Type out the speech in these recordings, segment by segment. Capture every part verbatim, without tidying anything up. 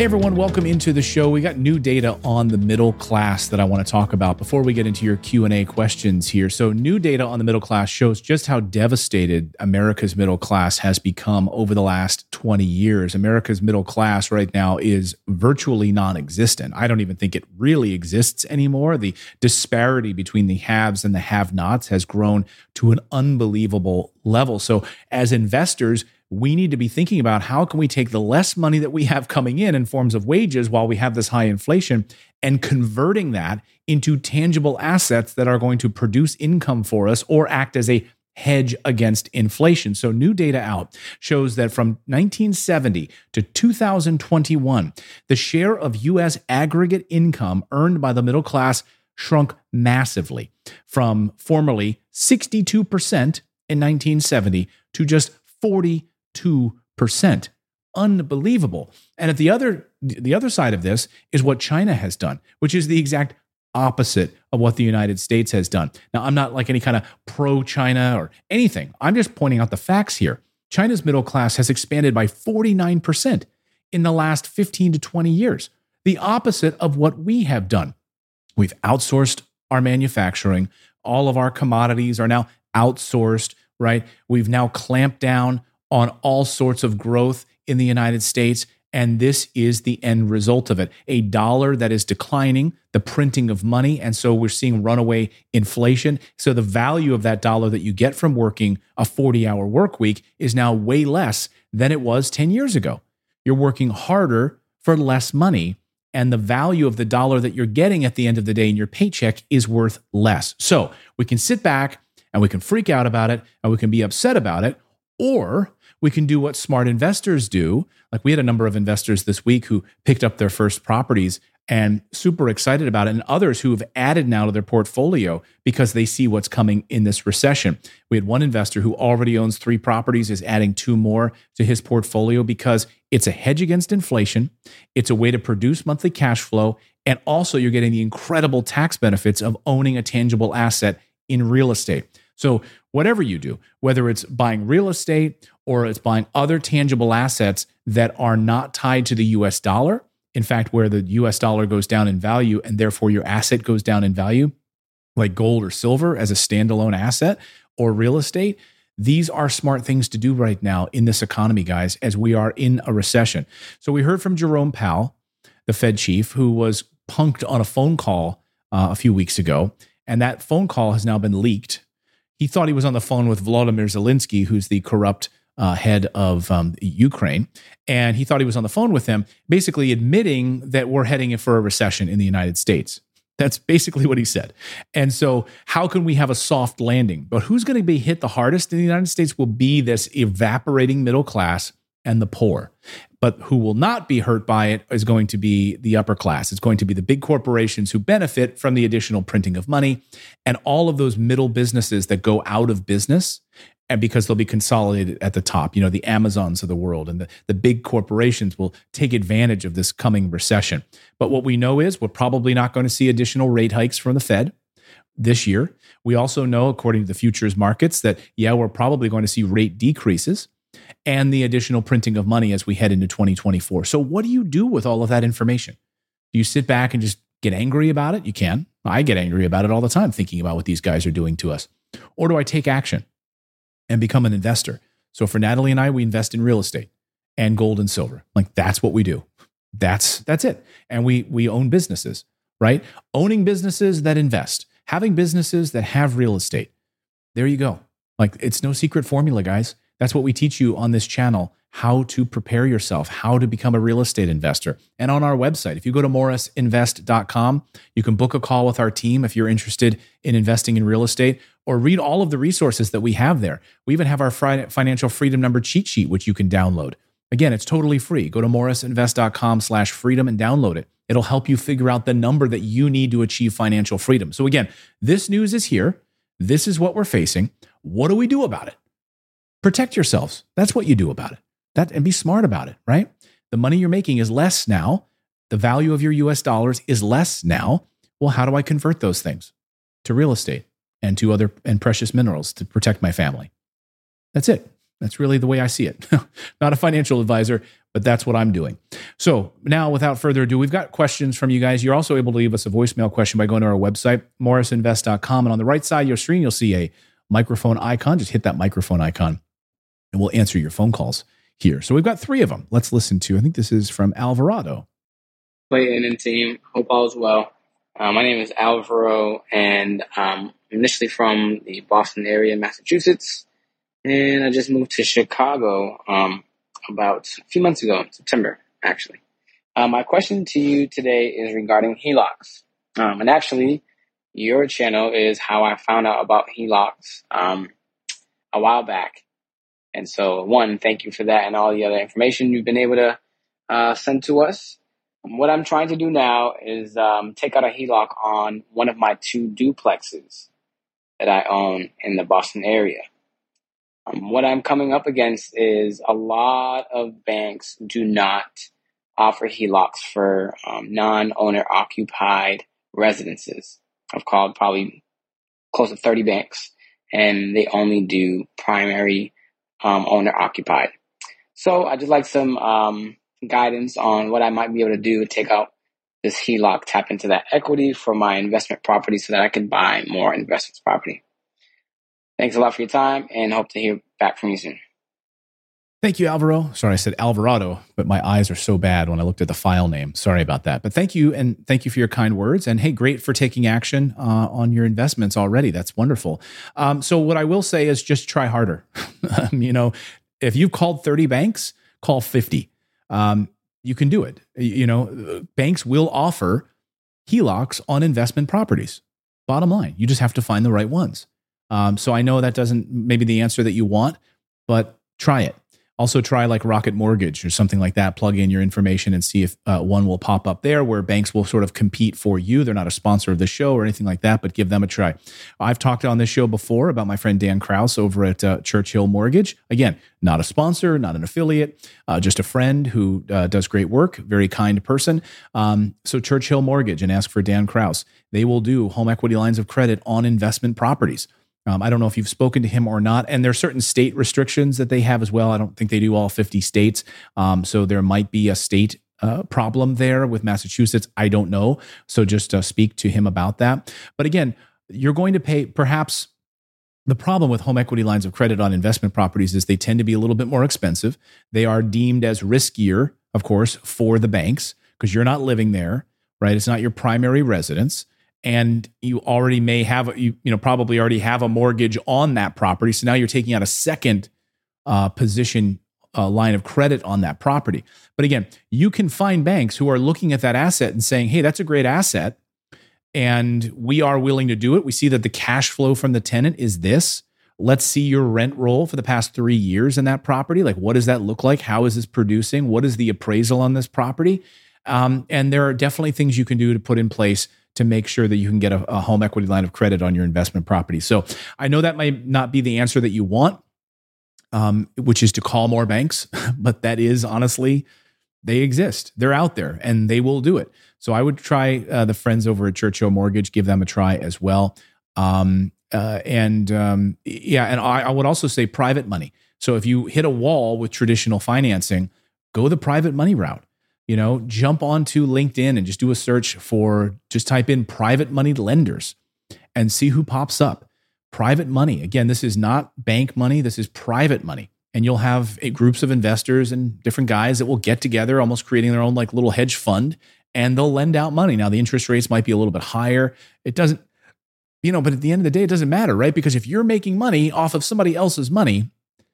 Hey everyone, welcome into the show. We got new data on the middle class that I want to talk about before we get into your Q and A questions here. So new data on the middle class shows just how devastated America's middle class has become over the last twenty years. America's middle class right now is virtually non-existent. I don't even think it really exists anymore. The disparity between the haves and the have-nots has grown to an unbelievable level. So as investors, we need to be thinking about how can we take the less money that we have coming in in forms of wages while we have this high inflation and converting that into tangible assets that are going to produce income for us or act as a hedge against inflation. So new data out shows that from nineteen seventy to two thousand twenty-one, the share of U S aggregate income earned by the middle class shrunk massively from formerly sixty-two percent in nineteen seventy to just forty Two percent. Unbelievable. And at the other the other side of this is what China has done, which is the exact opposite of what the United States has done. Now, I'm not like any kind of pro-China or anything. I'm just pointing out the facts here. China's middle class has expanded by forty-nine percent in the last fifteen to twenty years. The opposite of what we have done. We've outsourced our manufacturing. All of our commodities are now outsourced, right? We've now clamped down on all sorts of growth in the United States, and this is the end result of it. A dollar that is declining, the printing of money, and so we're seeing runaway inflation. So the value of that dollar that you get from working a forty-hour work week is now way less than it was ten years ago. You're working harder for less money, and the value of the dollar that you're getting at the end of the day in your paycheck is worth less. So we can sit back and we can freak out about it, and we can be upset about it, or we can do what smart investors do. Like we had a number of investors this week who picked up their first properties and super excited about it, and others who have added now to their portfolio because they see what's coming in this recession. We had one investor who already owns three properties, is adding two more to his portfolio because it's a hedge against inflation. It's a way to produce monthly cash flow. And also you're getting the incredible tax benefits of owning a tangible asset in real estate. So whatever you do, whether it's buying real estate or it's buying other tangible assets that are not tied to the U S dollar, in fact, where the U S dollar goes down in value and therefore your asset goes down in value, like gold or silver as a standalone asset or real estate, these are smart things to do right now in this economy, guys, as we are in a recession. So we heard from Jerome Powell, the Fed chief, who was punked on a phone call uh, a few weeks ago, and that phone call has now been leaked. He thought he was on the phone with Volodymyr Zelensky, who's the corrupt uh, head of um, Ukraine. And he thought he was on the phone with him, basically admitting that we're heading for a recession in the United States. That's basically what he said. And so how can we have a soft landing? But who's going to be hit the hardest in the United States will be this evaporating middle class and the poor. But who will not be hurt by it is going to be the upper class. It's going to be the big corporations who benefit from the additional printing of money and all of those middle businesses that go out of business, and because they'll be consolidated at the top. You know, the Amazons of the world and the, the big corporations will take advantage of this coming recession. But what we know is we're probably not going to see additional rate hikes from the Fed this year. We also know, according to the futures markets, that, yeah, we're probably going to see rate decreases and the additional printing of money as we head into twenty twenty-four. So what do you do with all of that information? Do you sit back and just get angry about it? You can. I get angry about it all the time, thinking about what these guys are doing to us. Or do I take action and become an investor? So for Natalie and I, we invest in real estate and gold and silver. Like that's what we do. That's that's it. And we we own businesses, right? Owning businesses that invest, having businesses that have real estate. There you go. Like it's no secret formula, guys. That's what we teach you on this channel, how to prepare yourself, how to become a real estate investor. And on our website, if you go to morris invest dot com, you can book a call with our team if you're interested in investing in real estate, or read all of the resources that we have there. We even have our financial freedom number cheat sheet, which you can download. Again, it's totally free. Go to morris invest dot com slash freedom and download it. It'll help you figure out the number that you need to achieve financial freedom. So again, this news is here. This is what we're facing. What do we do about it? Protect yourselves. That's what you do about it. That and be smart about it, right? The money you're making is less now. The value of your U S dollars is less now. Well, how do I convert those things to real estate and to other and precious minerals to protect my family? That's it. That's really the way I see it. Not a financial advisor, but that's what I'm doing. So now, without further ado, we've got questions from you guys. You're also able to leave us a voicemail question by going to our website, morris invest dot com. And on the right side of your screen, you'll see a microphone icon. Just hit that microphone icon and we'll answer your phone calls here. So we've got three of them. Let's listen to, I think this is from Alvarado. Clayton and team, hope all is well. Uh, my name is Alvaro, and I'm initially from the Boston area, Massachusetts. And I just moved to Chicago um, about a few months ago, September, actually. Uh, my question to you today is regarding H E L O Cs. Um, and actually, your channel is how I found out about H E L O Cs um, a while back. And so, one, thank you for that and all the other information you've been able to uh, send to us. What I'm trying to do now is um, take out a H E L O C on one of my two duplexes that I own in the Boston area. Um, what I'm coming up against is a lot of banks do not offer H E L O Cs for um, non-owner occupied residences. I've called probably close to thirty banks, and they only do primary um, owner occupied. So I just like some um, guidance on what I might be able to do to take out this H E L O C, tap into that equity for my investment property so that I can buy more investment property. Thanks a lot for your time and hope to hear back from you soon. Thank you, Alvaro. Sorry, I said Alvarado, but my eyes are so bad when I looked at the file name. Sorry about that. But thank you, and thank you for your kind words. And hey, great for taking action uh, on your investments already. That's wonderful. Um, so what I will say is just try harder. you know, if you've called thirty banks, call fifty. Um, you can do it. You know, banks will offer H E L O Cs on investment properties. Bottom line, you just have to find the right ones. Um, so I know that doesn't maybe the answer that you want, but try it. Also try like Rocket Mortgage or something like that. Plug in your information and see if uh, one will pop up there where banks will sort of compete for you. They're not a sponsor of the show or anything like that, but give them a try. I've talked on this show before about my friend Dan Krause over at uh, Churchill Mortgage. Again, not a sponsor, not an affiliate, uh, just a friend who uh, does great work, very kind person. Um, so Churchill Mortgage, and ask for Dan Krause. They will do home equity lines of credit on investment properties. Um, I don't know if you've spoken to him or not. And there are certain state restrictions that they have as well. I don't think they do all fifty states. Um, so there might be a state uh, problem there with Massachusetts. I don't know. So just uh, speak to him about that. But again, you're going to pay perhaps the problem with home equity lines of credit on investment properties is they tend to be a little bit more expensive. They are deemed as riskier, of course, for the banks because you're not living there, right? It's not your primary residence. And you already may have, you, you know, probably already have a mortgage on that property. So now you're taking out a second uh, position uh, line of credit on that property. But again, you can find banks who are looking at that asset and saying, hey, that's a great asset. And we are willing to do it. We see that the cash flow from the tenant is this. Let's see your rent roll for the past three years in that property. Like, what does that look like? How is this producing? What is the appraisal on this property? Um, and there are definitely things you can do to put in place to make sure that you can get a, a home equity line of credit on your investment property. So I know that might not be the answer that you want, um, which is to call more banks, but that is honestly, they exist. They're out there and they will do it. So I would try uh, the friends over at Churchill Mortgage, give them a try as well. Um, uh, and um, yeah, and I, I would also say private money. So if you hit a wall with traditional financing, go the private money route. You know, jump onto LinkedIn and just do a search for, just type in private money lenders and see who pops up. Private money. Again, this is not bank money. This is private money. And you'll have a, groups of investors and different guys that will get together, almost creating their own like little hedge fund, and they'll lend out money. Now, the interest rates might be a little bit higher. It doesn't, you know, but at the end of the day, it doesn't matter, right? Because if you're making money off of somebody else's money,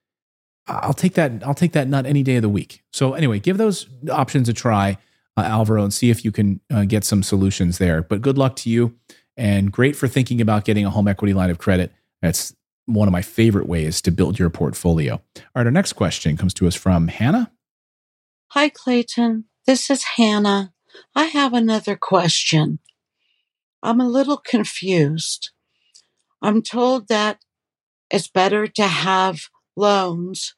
I'll take that. I'll take that nut any day of the week. So anyway, give those options a try, uh, Alvaro, and see if you can uh, get some solutions there. But good luck to you, and great for thinking about getting a home equity line of credit. That's one of my favorite ways to build your portfolio. All right, our next question comes to us from Hannah. Hi, Clayton. This is Hannah. I have another question. I'm a little confused. I'm told that it's better to have loans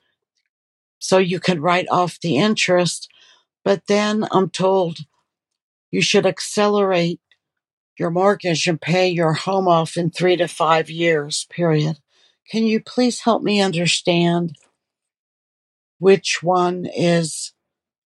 so you can write off the interest, but then I'm told you should accelerate your mortgage and pay your home off in three to five years, period. Can you please help me understand which one is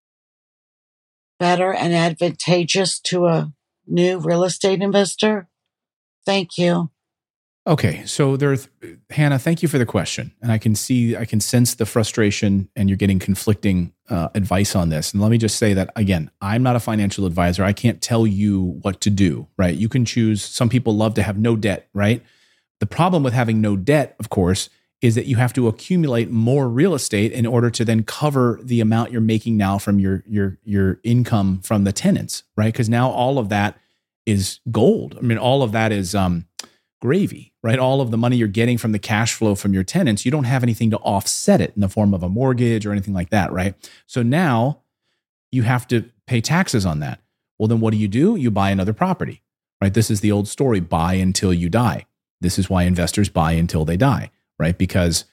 better and advantageous to a new real estate investor? Thank you. Okay, so there's Hannah. Thank you for the question, and I can see, I can sense the frustration, and you're getting conflicting uh, advice on this. And let me just say that again, I'm not a financial advisor. I can't tell you what to do. Right? You can choose. Some people love to have no debt. Right? The problem with having no debt, of course, is that you have to accumulate more real estate in order to then cover the amount you're making now from your your your income from the tenants. Right? Because now all of that is gold. I mean, all of that is um, gravy, right? All of the money you're getting from the cash flow from your tenants, you don't have anything to offset it in the form of a mortgage or anything like that, right? So now you have to pay taxes on that. Well, then what do you do? You buy another property, right? This is the old story, buy until you die. This is why investors buy until they die, right? Because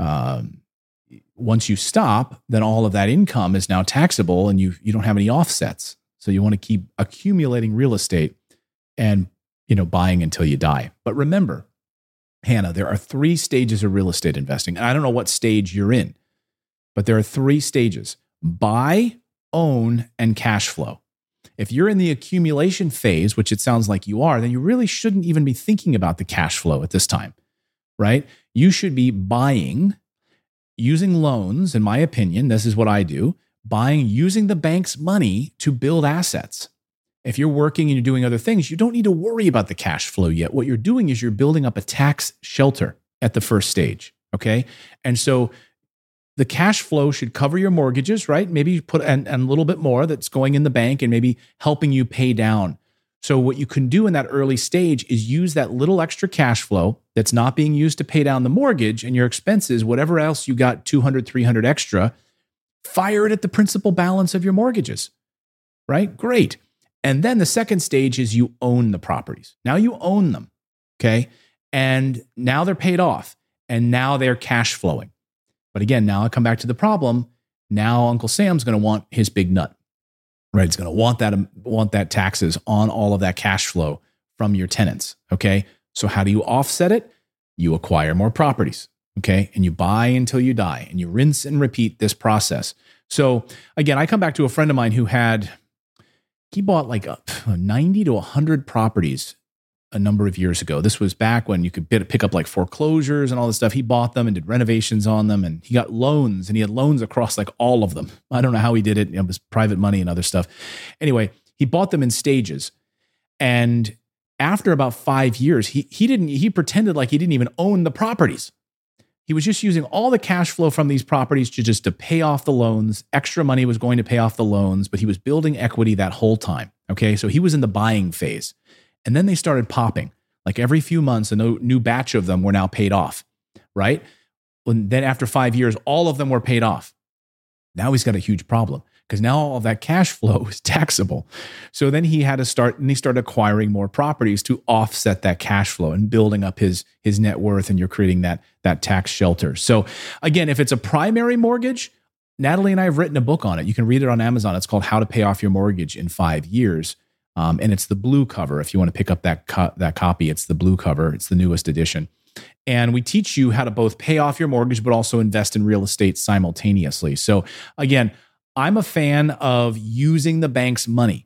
um, once you stop, then all of that income is now taxable and you you don't have any offsets. So you want to keep accumulating real estate and you know, buying until you die. But remember, Hannah, there are three stages of real estate investing. And I don't know what stage you're in, but there are three stages: buy, own, and cash flow. If you're in the accumulation phase, which it sounds like you are, then you really shouldn't even be thinking about the cash flow at this time, right? You should be buying, using loans, in my opinion, this is what I do, buying using the bank's money to build assets. If you're working and you're doing other things, you don't need to worry about the cash flow yet. What you're doing is you're building up a tax shelter at the first stage, okay? And so the cash flow should cover your mortgages, right? Maybe you put and, and a little bit more that's going in the bank and maybe helping you pay down. So what you can do in that early stage is use that little extra cash flow that's not being used to pay down the mortgage and your expenses, whatever else you got two hundred, three hundred extra, fire it at the principal balance of your mortgages, right? Great. And then the second stage is you own the properties. Now you own them, okay? And now they're paid off, and now they're cash flowing. But again, now I come back to the problem. Now Uncle Sam's going to want his big nut, right? He's going to want that, want that taxes on all of that cash flow from your tenants, okay? So how do you offset it? You acquire more properties, okay? And you buy until you die, and you rinse and repeat this process. So again, I come back to a friend of mine who had... He bought like a, ninety to one hundred properties a number of years ago. This was back when you could bid, pick up like foreclosures and all this stuff. He bought them and did renovations on them, and he got loans, and he had loans across like all of them. I don't know how he did it. It was private money and other stuff. Anyway, he bought them in stages. And after about five years, he he didn't, he pretended like he didn't even own the properties. He was just using all the cash flow from these properties to just to pay off the loans. Extra money was going to pay off the loans, but he was building equity that whole time. Okay, so he was in the buying phase. And then they started popping. Like every few months, a new batch of them were now paid off, right? And then after five years, all of them were paid off. Now he's got a huge problem because now all of that cash flow is taxable. So then he had to start, and he started acquiring more properties to offset that cash flow and building up his, his net worth, and you're creating that, that tax shelter. So again, if it's a primary mortgage, Natalie and I have written a book on it. You can read it on Amazon. It's called How to Pay Off Your Mortgage in Five Years. Um, and it's the blue cover. If you want to pick up that, co- that copy, it's the blue cover. It's the newest edition. And we teach you how to both pay off your mortgage, but also invest in real estate simultaneously. So again, I'm a fan of using the bank's money.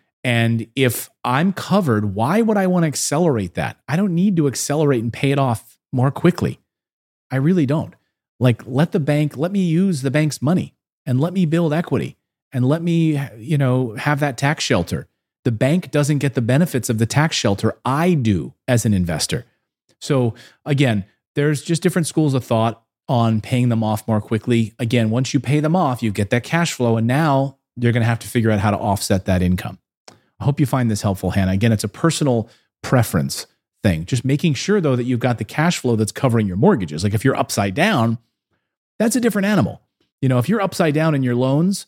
And if I'm covered, why would I want to accelerate that? I don't need to accelerate and pay it off more quickly. I really don't. Like, let the bank, let me use the bank's money and let me build equity and let me, you know, have that tax shelter. The bank doesn't get the benefits of the tax shelter. I do as an investor. So again, there's just different schools of thought on paying them off more quickly. Again, once you pay them off, you get that cash flow, and now you're going to have to figure out how to offset that income. I hope you find this helpful, Hannah. Again, it's a personal preference thing. Just making sure, though, that you've got the cash flow that's covering your mortgages. Like if you're upside down, that's a different animal. You know, if you're upside down in your loans,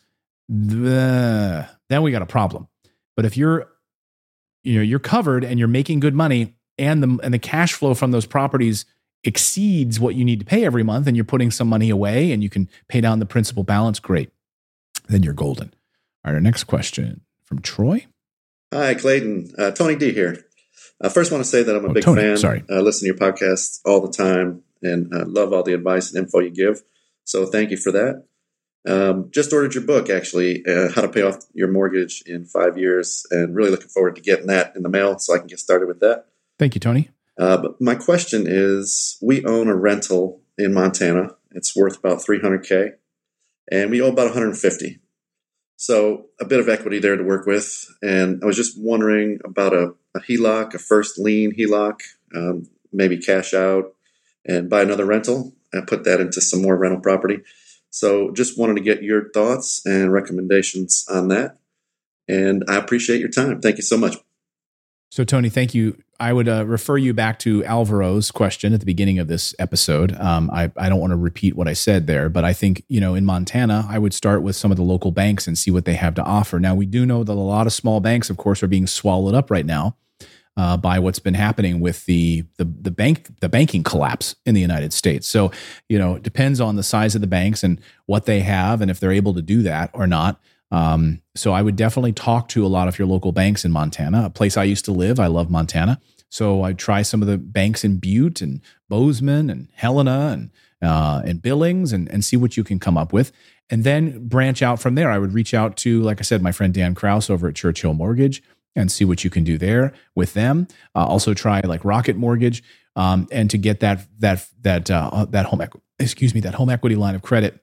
the, then we got a problem. But if you're, you know, you're covered and you're making good money, and the and the cash flow from those properties exceeds what you need to pay every month, and you're putting some money away and you can pay down the principal balance, great. Then you're golden. All right, our next question from Troy. Hi, Clayton. Uh, Tony D here. I uh, first want to say that I'm a oh, big Tony, fan. Sorry. I uh, listen to your podcasts all the time and uh, love all the advice and info you give. So thank you for that. Um, just ordered your book, actually, uh, How to Pay Off Your Mortgage in Five Years, and really looking forward to getting that in the mail so I can get started with that. Thank you, Tony. Uh, but my question is, we own a rental in Montana. It's worth about three hundred K, and we owe about one hundred fifty. So a bit of equity there to work with. And I was just wondering about a, a H E L O C, a first lien H E L O C, um, maybe cash out and buy another rental and put that into some more rental property. So just wanted to get your thoughts and recommendations on that. And I appreciate your time. Thank you so much. So, Tony, thank you. I would uh, refer you back to Alvaro's question at the beginning of this episode. Um, I, I don't want to repeat what I said there, but I think, you know, in Montana, I would start with some of the local banks and see what they have to offer. Now, we do know that a lot of small banks, of course, are being swallowed up right now uh, by what's been happening with the, the the bank the banking collapse in the United States. So, you know, it depends on the size of the banks and what they have and if they're able to do that or not. Um, so I would definitely talk to a lot of your local banks in Montana, a place I used to live. I love Montana. So I'd try some of the banks in Butte and Bozeman and Helena and uh, and Billings and, and see what you can come up with. And then branch out from there. I would reach out to, like I said, my friend Dan Kraus over at Churchill Mortgage and see what you can do there with them. Uh, also try like Rocket Mortgage um, and to get that that that uh, that home equ- excuse me that home equity line of credit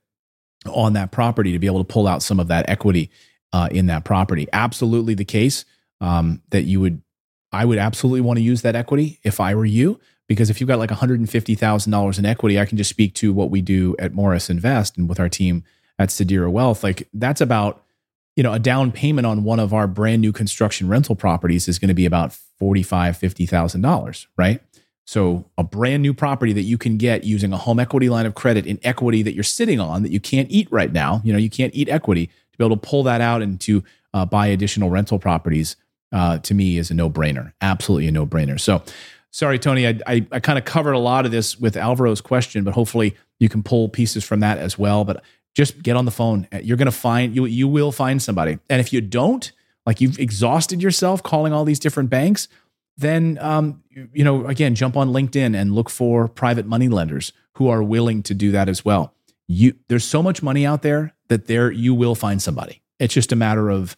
on that property to be able to pull out some of that equity uh, in that property. Absolutely the case um, that you would, I would absolutely want to use that equity if I were you, because if you've got like one hundred fifty thousand dollars in equity, I can just speak to what we do at Morris Invest and with our team at Sedera Wealth. Like that's about, you know, a down payment on one of our brand new construction rental properties is going to be about forty-five thousand dollars, fifty thousand dollars, right? So a brand new property that you can get using a home equity line of credit in equity that you're sitting on that you can't eat right now, you know, you can't eat equity, to be able to pull that out and to uh, buy additional rental properties, uh, to me is a no-brainer, absolutely a no-brainer. So sorry, Tony, I, I, I kind of covered a lot of this with Alvaro's question, but hopefully you can pull pieces from that as well. But just get on the phone. You're going to find, you, you will find somebody. And if you don't, like you've exhausted yourself calling all these different banks, then, um, you know, again, jump on LinkedIn and look for private money lenders who are willing to do that as well. You, there's so much money out there that there you will find somebody. It's just a matter of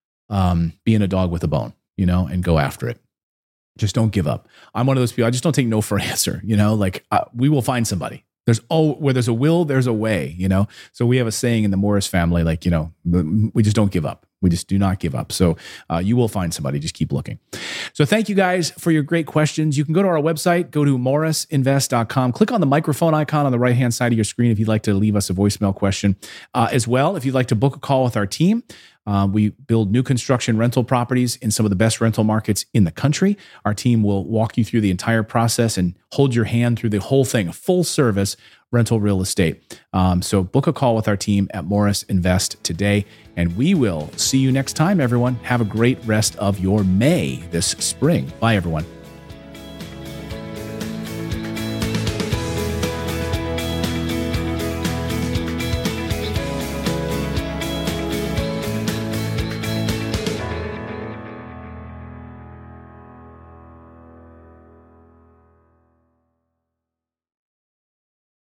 um, being a dog with a bone, you know, and go after it. Just don't give up. I'm one of those people. I just don't take no for an answer. You know, like uh, we will find somebody. There's oh, where there's a will, there's a way. You know, so we have a saying in the Morris family, like you know, we just don't give up. We just do not give up. So uh, you will find somebody. Just keep looking. So thank you guys for your great questions. You can go to our website, go to morris invest dot com. Click on the microphone icon on the right-hand side of your screen if you'd like to leave us a voicemail question. Uh, as well, if you'd like to book a call with our team, uh, we build new construction rental properties in some of the best rental markets in the country. Our team will walk you through the entire process and hold your hand through the whole thing, full service rental real estate. Um, so book a call with our team at Morris Invest today, and we will see you next time, everyone. Have a great rest of your May this spring. Bye, everyone.